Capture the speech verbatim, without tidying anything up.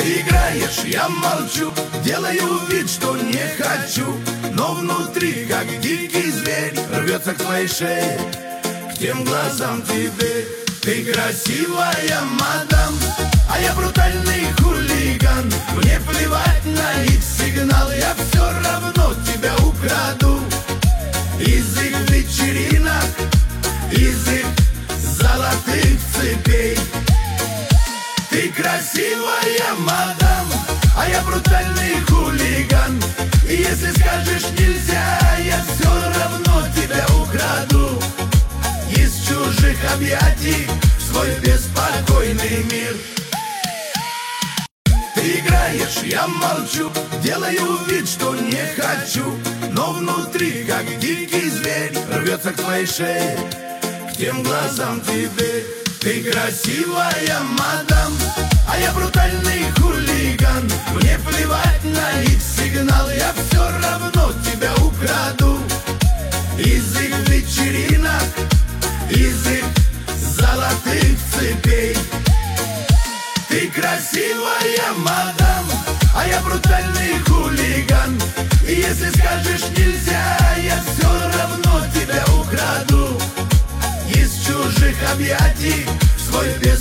Ты играешь, я молчу, делаю вид, что не хочу, но внутри, как дикий зверь, рвется к твоей шее, к тем глазам тебе. Ты красивая мадам, а я брутальный хулиган. Мне плевать на их сигнал, я все равно тебя украду. Из их вечеринок, из их золотых цепей. Ты красивая мадам, а я брутальный хулиган. И если скажешь нельзя, я все равно тебя украду. Из чужих объятий в свой беспокойный мир. Ты играешь, я молчу, делаю вид, что не хочу, но внутри, как дикий зверь, рвется к твоей шее, к тем глазам тебе. Ты красивая мадам, а я брутальный хулиган. Мне плевать на их сигнал, я все равно тебя украду. Из их вечеринок, из их золотых цепей. Ты красивая мадам, а я брутальный хулиган. И если скажешь нельзя, я все равно тебя украду. Из чужих объятий в свой беспокойный